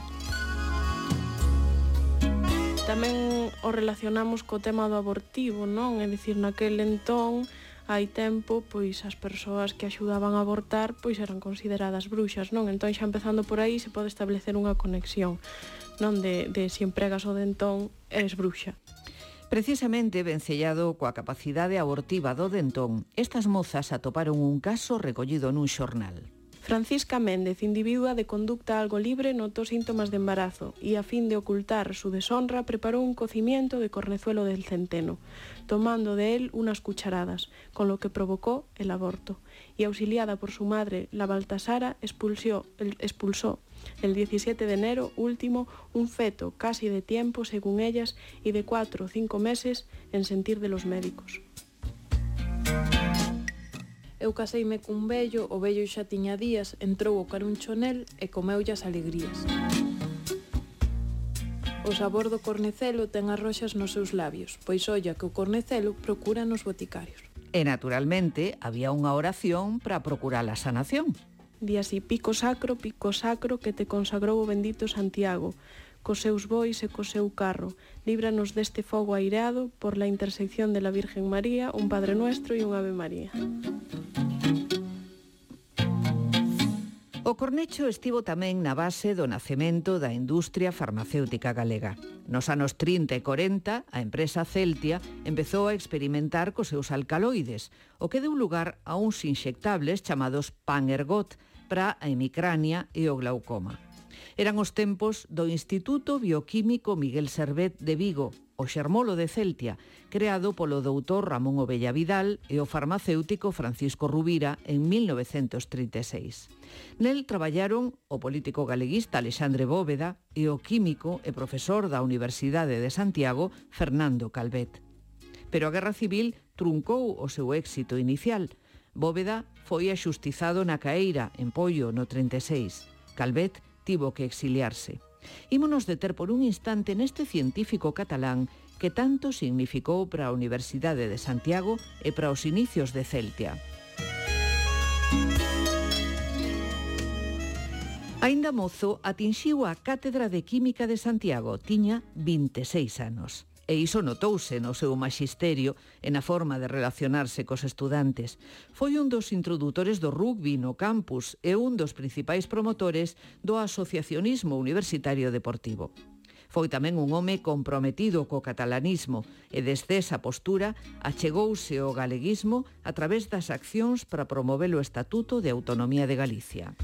Tamén o relacionamos co tema do abortivo, non? É dicir, naquel entón, hai tempo, pois as persoas que axudaban a abortar pois eran consideradas bruxas, non? Entón, xa empezando por aí, se pode establecer unha conexión, non? De se empregas o dentón, és bruxa. Precisamente vencellado coa capacidade abortiva do dentón, estas mozas atoparon un caso recollido nun xornal. Francisca Méndez, individua de conducta algo libre, notó síntomas de embarazo y a fin de ocultar su deshonra preparó un cocimiento de cornezuelo del centeno, tomando de él unas cucharadas, con lo que provocó el aborto. Y auxiliada por su madre, la Baltasara, expulsó el 17 de enero último un feto casi de tiempo, según ellas, y de 4 o 5 meses en sentir de los médicos. Eu caseime cun vello, o vello xa tiña días, entrou o caruncho nel e comeulle as alegrías. O sabor do cornecelo ten as roxas nos seus labios, pois olla que o cornecelo procura nos boticarios. E naturalmente había unha oración para procurar a sanación. Di así: pico sacro, que te consagrou o bendito Santiago, cos seus bois e co seu carro, líbranos deste fogo aireado, por la intersección de la Virgen María, un Padre Nuestro e un Ave María. O cornecho estivo tamén na base do nacemento da industria farmacéutica galega. Nos anos 30 e 40, a empresa Celtia empezou a experimentar cos seus alcaloides, o que deu lugar a uns inxectables chamados Pan-Ergot para a hemicrania e o glaucoma. Eran os tempos do Instituto Bioquímico Miguel Servet de Vigo, o xermolo de Celtia, creado polo doutor Ramón Ovella Vidal e o farmacéutico Francisco Rubira en 1936. Nel traballaron o político galeguista Alexandre Bóveda e o químico e profesor da Universidade de Santiago Fernando Calvet. Pero a Guerra Civil truncou o seu éxito inicial. Bóveda foi axustizado na Caeira, en Poio, no 36. Calvet tivo que exiliarse. Ímonos deter por un instante neste científico catalán que tanto significou para a Universidade de Santiago e para os inicios de Celtia. Aínda mozo, atinxiu a Cátedra de Química de Santiago, tiña 26 anos. E iso notouse no seu maxisterio e na forma de relacionarse cos estudantes. Foi un dos introdutores do rugby no campus e un dos principais promotores do asociacionismo universitario deportivo. Foi tamén un home comprometido co catalanismo e desde esa postura achegouse ao galeguismo a través das accións para promover o Estatuto de Autonomía de Galicia.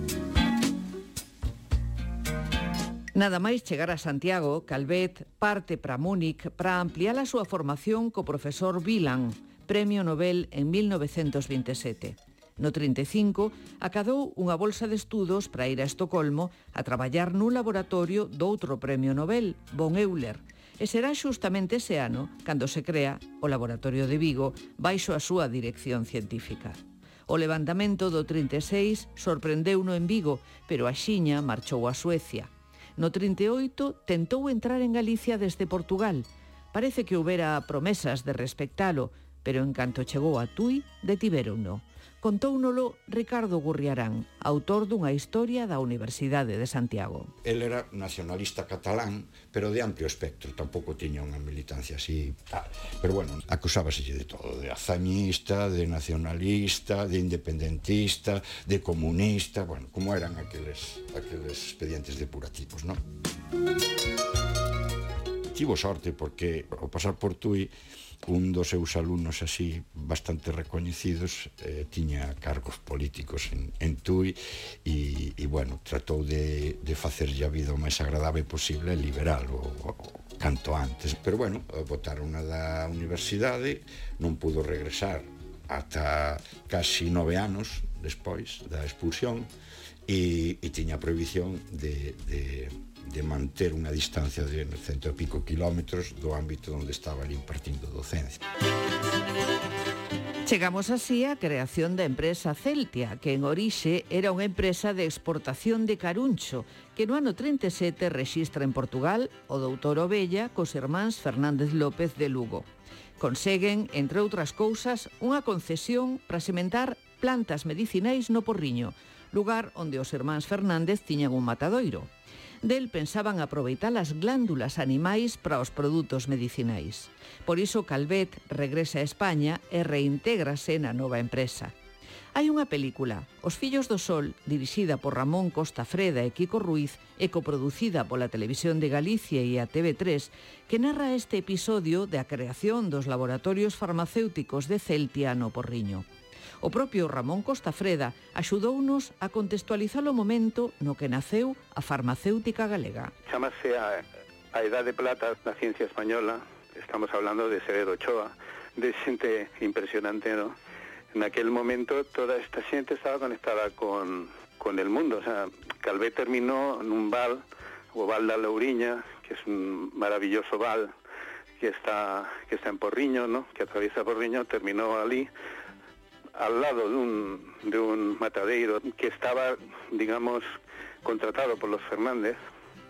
Nada máis chegar a Santiago, Calvet parte para Múnich para ampliar a súa formación co profesor Wieland, Premio Nobel en 1927. No 35, acadou unha bolsa de estudos para ir a Estocolmo a traballar nun laboratorio doutro Premio Nobel, von Euler, e será xustamente ese ano cando se crea o Laboratorio de Vigo baixo a súa dirección científica. O levantamento do 36 sorprendeuno en Vigo, pero axiña marchou a Suecia. No 38 tentou entrar en Galicia desde Portugal. Parece que houbera promesas de respectalo, pero en canto chegou a Tui, detivérono. Contóunolo Ricardo Gurriarán, autor dunha historia da Universidade de Santiago. El era nacionalista catalán, pero de amplio espectro, tampouco tiña unha militancia así. Pero bueno, acusábaselle de todo, de hazañista, de nacionalista, de independentista, de comunista, bueno, como eran aqueles expedientes depurativos, non? Tivo sorte porque ao pasar por Tui un dos seus alumnos así bastante recoñecidos tiña cargos políticos en Tui e bueno, tratou de facerlle a vida o máis agradable posible e liberalo canto antes, pero bueno, botaron da universidade, non pudo regresar ata casi 9 anos despois da expulsión e tiña a prohibición de manter unha distancia de 100 e pico kilómetros do ámbito onde estaba ali impartindo docencia. Chegamos así á creación da empresa Celtia, que en orixe era unha empresa de exportación de caruncho, que no ano 37 rexistra en Portugal o doutor Ovella cos irmáns Fernández López de Lugo. Conseguen, entre outras cousas, unha concesión para sementar plantas medicinais no Porriño, lugar onde os irmáns Fernández tiñan un matadoiro. Del pensaban aproveitar as glándulas animais para os produtos medicinais. Por iso Calvet regresa a España e reintégrase na nova empresa. Hai unha película, Os fillos do sol, dirixida por Ramón Costafreda e Kiko Ruiz e coproducida pola Televisión de Galicia e a TV3, que narra este episodio da creación dos laboratorios farmacéuticos de Celtia no Porriño. O propio Ramón Costafreda axudounos a contextualizar o momento no que naceu a farmacéutica galega. Chámase a Edade de Plata da ciencia española, estamos hablando de Severo Ochoa, de xente impresionante, ¿no? En aquel momento toda esta xente estaba conectada con el mundo, o sea, Calvet terminó en un val, o Val da Louriña, que es un maravilloso val que está en Porriño, ¿no? Que atraviesa Porriño, terminó ali, al lado de un matadeiro que estaba, digamos, contratado por los Fernández.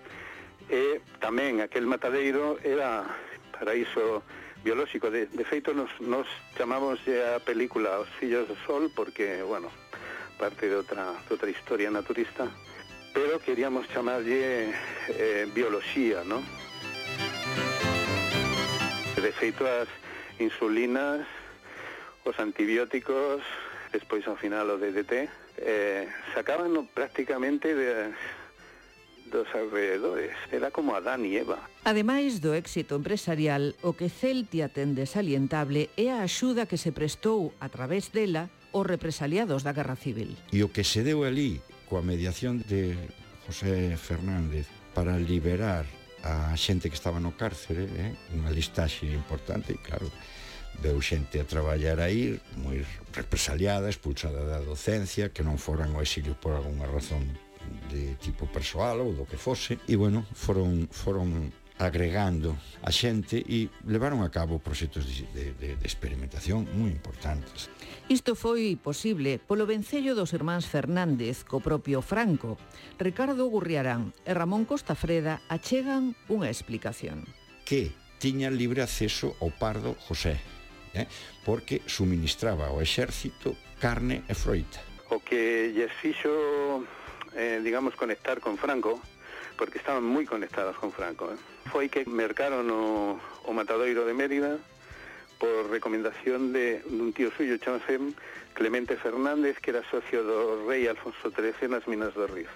Tamén aquel matadeiro era paraíso biolóxico. De feito, nos chamamos a película Os fillos do sol porque, bueno, parte de outra historia naturista, pero queríamos chamarlle bioloxía, ¿no? De feito, as insulinas, os antibióticos, despois ao final o DDT, sacaban prácticamente dos alrededores. Era como Adán e Eva. Ademais do éxito empresarial, o que Celtia ten de salientable é a axuda que se prestou a través dela aos represaliados da Guerra Civil. E o que se deu ali, coa mediación de José Fernández, para liberar a xente que estaba no cárcere, unha listaxe importante, e claro, veu xente a traballar aí moi represaliada, expulsada da docencia, que non foran ao exilio por algunha razón de tipo persoal ou do que fose, e bueno, foron agregando a xente e levaron a cabo proxectos de experimentación moi importantes. Isto foi posible polo vencello dos irmáns Fernández co propio Franco. Ricardo Gurriarán e Ramón Costafreda achegan unha explicación. Que tiña libre acceso ao Pardo José, porque suministraba ao exército carne e froita. O que lles fixo, digamos, conectar con Franco, porque estaban moi conectados con Franco, foi que mercaron o matadoiro de Mérida por recomendación de un tío suyo, chamase Clemente Fernández, que era socio do rei Alfonso XIII nas Minas do Río.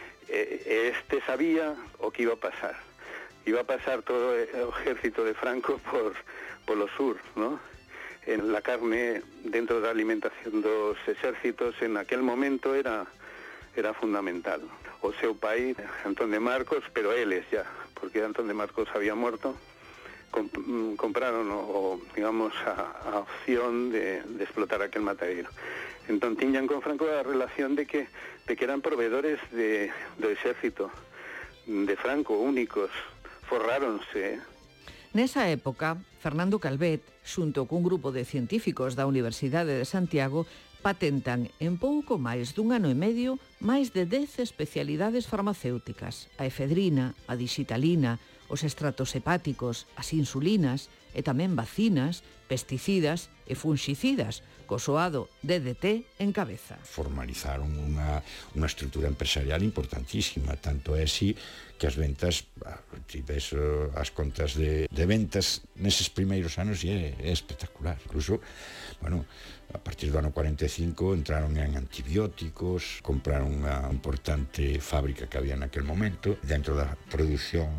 Este sabía o que iba a pasar. Iba a pasar todo o ejército de Franco por lo sur, ¿no? En la carne dentro da alimentación dos exércitos en aquel momento era fundamental. O seu pai, Antón de Marcos, pero eles ya, porque Antón de Marcos había muerto, compraron digamos a opción de explotar aquel matadeiro. Entón tiñan con Franco a relación de que eran proveedores do exército de Franco, únicos, forráronse. Nesa época, Fernando Calvet, xunto cun grupo de científicos da Universidade de Santiago, patentan en pouco máis dun ano e medio máis de 10 especialidades farmacéuticas: a efedrina, a dixitalina, os estratos hepáticos, as insulinas e tamén vacinas, pesticidas e fungicidas, co soado DDT en cabeza. Formalizaron unha estrutura empresarial importantísima, tanto é así que as ventas, si ves as contas de ventas neses primeiros anos é espectacular. Incluso, bueno, a partir do ano 45 entraron en antibióticos, compraron unha importante fábrica que había naquel momento. Dentro da produción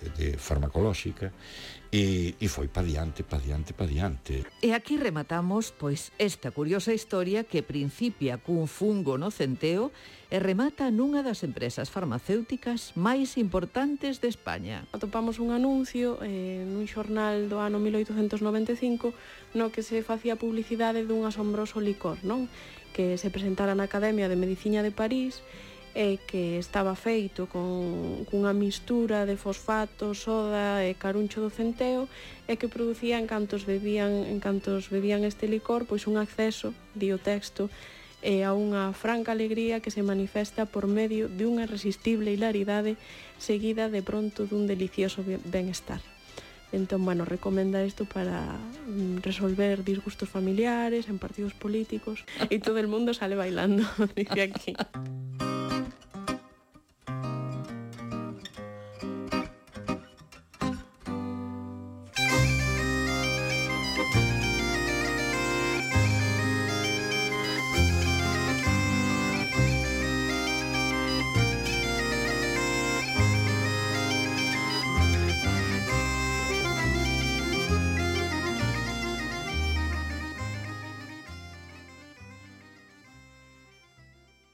farmacolóxica, e foi pa diante. E aquí rematamos, pois, esta curiosa historia que principia cun fungo no centeo e remata nunha das empresas farmacéuticas máis importantes de España. Atopamos un anuncio nun xornal do ano 1895 no que se facía publicidade dun asombroso licor, non? Que se presentara na Academia de Medicina de París e que estaba feito cunha mistura de fosfato, soda e caruncho do centeo e que producía en cantos bebían este licor pois un acceso, di o texto, a unha franca alegría que se manifesta por medio de unha irresistible hilaridade seguida de pronto dun delicioso benestar. Entón, bueno, recomenda isto para resolver disgustos familiares en partidos políticos e todo el mundo sale bailando, dice aquí.